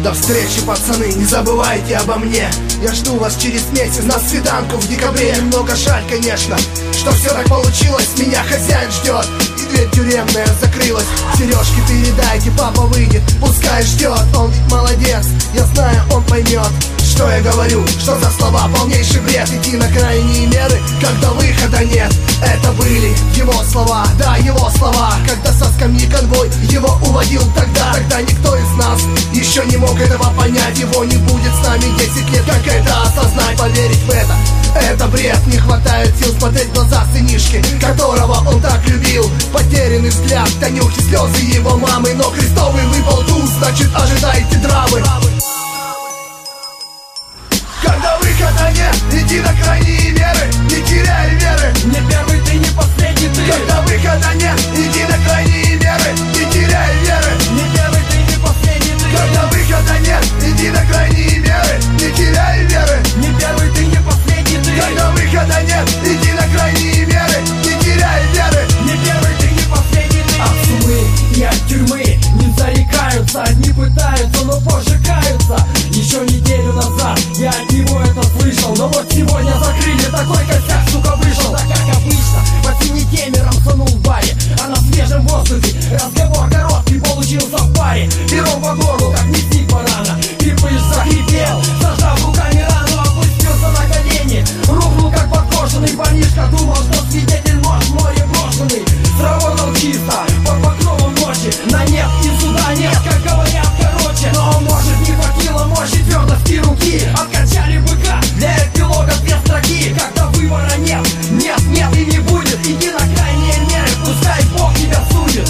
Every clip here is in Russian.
До встречи, пацаны, не забывайте обо мне. Я жду вас через месяц на свиданку в декабре. Немного жаль, конечно, что все так получилось. Меня хозяин ждет, и дверь тюремная закрылась. Сережки передайте, папа выйдет, пускай ждет. Он ведь молодец, я знаю, он поймет, что я говорю, что за слова, полнейший бред. Идти на крайние меры, когда выхода нет. Это были его слова, да, его слова. Когда со скамьи конвой его уводил тогда никто из нас еще не мог этого понять. Его не будет с нами 10 лет, как это осознать, поверить в это бред. Не хватает сил смотреть в глаза сынишки, которого он так любил. Потерянный взгляд, Танюхи, слезы его мамы. Но Христовый выпал туз, значит ожидайте драмы. Когда выхода нет, иди на крайние меры, не теряй веры. Не первый ты, не последний ты. Когда выхода нет, иди на крайние меры, не теряй веры. Не первый ты, не последний ты. Когда выхода нет, иди на крайние меры, не теряй веры. Не первый ты, не последний ты. Когда выхода нет, иди на крайние меры, не теряй веры. Не первый ты, не последний ты. От сумы и от тюрьмы не зарекаются. Одни пытаются, но позже каются. Еще неделю назад я от него это слышал. Но вот сегодня закрыли, такой косяк, сука, вышел. Да как обычно, по синей рамсанул в баре. А на свежем воздухе разговор короткий получился в паре. Пером по горлу, как мясник барана. Кипыш захрипел, зажав руками рану, опустился на колени. Рухнул как подкошенный парнишка, думал, что свидетель нож в море брошенный. Сработал чисто, под покровом ночи. На нет и суда нет, как говорят, короче. Но может не хватило мощи твердости руки. Откачали быка, для эпилога 2 строки. Когда выбора нет, нет, нет и не будет. Иди на крайние меры, пускай Бог тебя судит.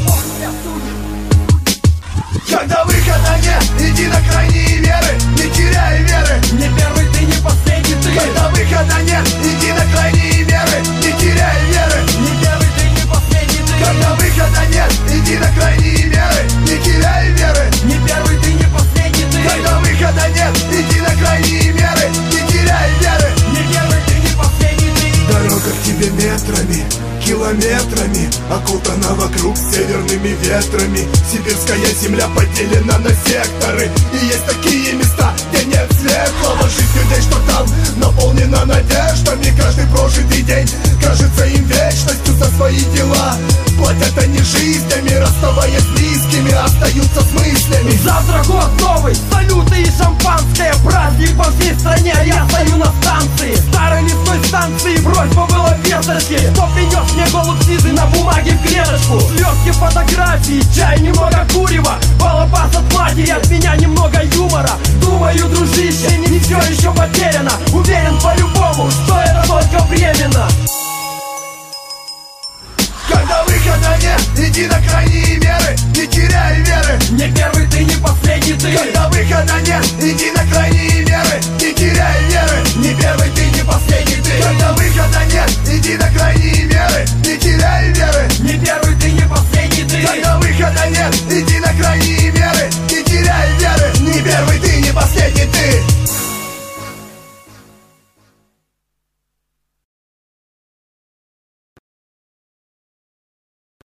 Когда выхода нет, иди на крайние меры, не теряй веры. Не первый ты, не последний ты. Когда выхода нет, иди на крайние меры, не теряй веры. Не первый ты, не последний ты. Когда выхода нет, иди на крайние меры, не теряй веры. Не первый ты, не последний ты. Когда выхода нет, иди на крайние меры, не теряй веры. Не первый ты, не последний ты. Дорога к тебе метрами, километрами, окутана вокруг северными ветрами. Сибирская земля поделена на секторы, и есть такие места, где нет светлого. Жизнь людей, что там наполнена надеждами. Каждый прожитый день кажется им вечностью за свои дела. Платят они жизнями, расставаясь с близкими, остаются с мыслями. Завтра год новый, салюты и шампанское. Праздник по всей стране, а я стою на станции. Старой лесной станции, просьба была весточки. Кто принес мне голубь сизый на бумаге в клеточку? Слезки, фотографии, чай, немного курева. Балабас от матери, от меня немного юмора. Думаю, дружище, не все еще потеряно. Уверен по-любому, что это только временно. Когда выхода нет, иди на крайние меры, не теряй веры.